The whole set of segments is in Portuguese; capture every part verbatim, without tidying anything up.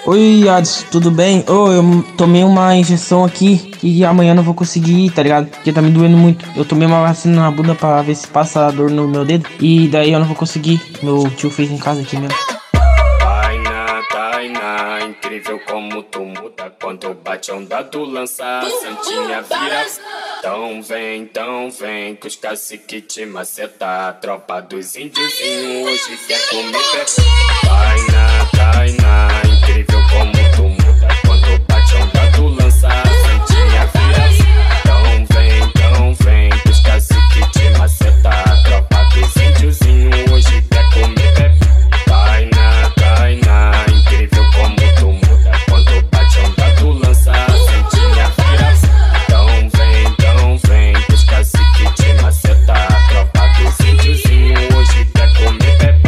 Oi, Adson, tudo bem? Ô, eu tomei uma injeção aqui e amanhã não vou conseguir ir, tá ligado? Porque tá me doendo muito. Eu tomei uma vacina na bunda pra ver se passa a dor no meu dedo e daí eu não vou conseguir. Meu tio fez em casa aqui mesmo. Tainá, Tainá, incrível como tu muda quando bate a onda do lança, a santinha vira. Então vem, então vem, que os cacique te maceta, a tropa dos índiozinhos hoje quer comer pé. Tainá, Tainá, incrível como tu muda quando bate a onda do lança, a santinha vira. Então vem, então vem, que os cacique te maceta, a tropa dos índiozinhos hoje quer comer pé. Tainá, Tainá, incrível como tu muda quando bate a onda do lança, a santinha vira. Então vem, então vem, que os cacique te maceta, a tropa dos índiozinhos hoje quer comer pé.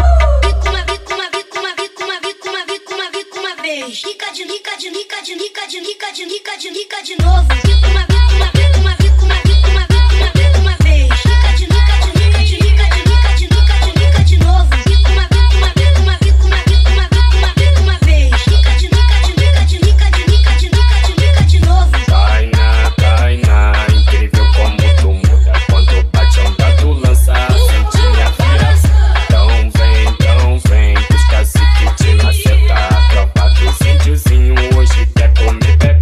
Rica de rica de rica de rica de rica de rica de rica de novo. Rica uma rica uma rica uma rica uma rica uma rica uma rica uma vez. Rica de rica de rica de rica de rica de rica de rica de novo. Rica uma rica uma rica uma rica uma rica uma rica uma rica uma vez. Rica de rica de rica de rica de rica de rica de rica de novo. Tainá, Tainá, incrível como tu muda quando bate a onda do lança, a santinha vira. Então vem, então vem, que os cacique te maceta, a tropa dos índiozinhos hoje quer comer pé.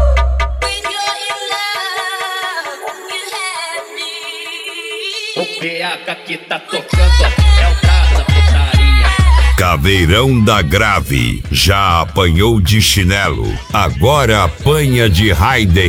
O P H que tá tocando é o cara da putaria. Caveirão da Grave já apanhou de chinelo, agora apanha de Raiden.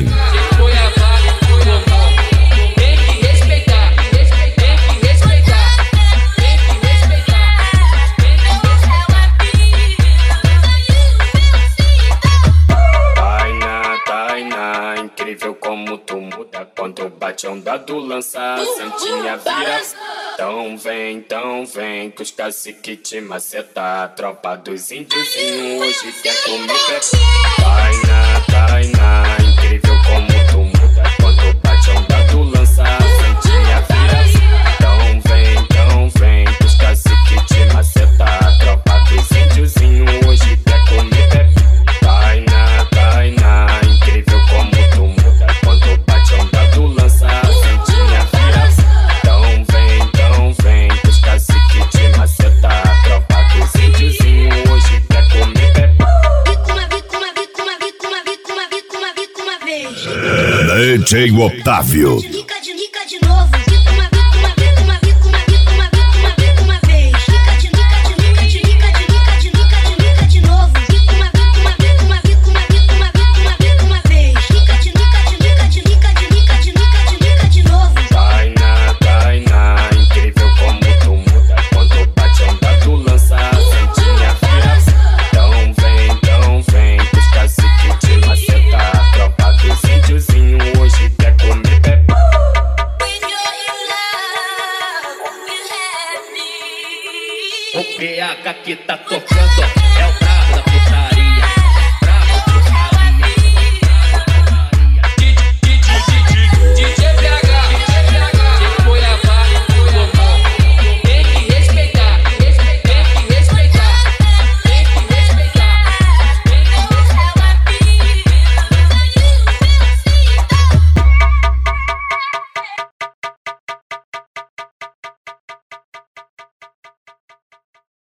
Tainá, Tainá, incrível como tu muda quando bate a onda do lança, a santinha vira. Então vem, então vem, que os cacique te maceta, a tropa dos índiozinhos hoje quer comer pé. Tainá, Tainá, incrível como tu muda quando bate a onda do lança, a santinha vira. Então vem, então vem, que os cacique te maceta, a tropa dos índiozinhos hoje quer comer pé. Tainá, Tainá, incrível como tu muda quando bate a onda do lança, a santinha vira. Então vem, então vem, que os cacique te maceta, a tropa dos índiozinhos hoje quer comer pé. Rica uma rica uma rica uma rica uma rica uma rica uma rica uma vez. D J Otávio. De rica de rica de novo. Rica uma rica uma rica uma rica uma rica uma rica uma rica uma vez. Rica de rica de rica de rica de rica de rica de rica de novo. Rica uma rica uma rica uma rica uma rica uma rica uma rica uma vez. Rica de rica de rica de rica de rica de rica de rica de novo. Tainá, Tainá, incrível como tu muda quando bate a onda do lança, a santinha vira. Então vem, então vem, que os cacique te maceta, a tropa dos índiozinhos hoje quer comer pé. O P H que tá tocando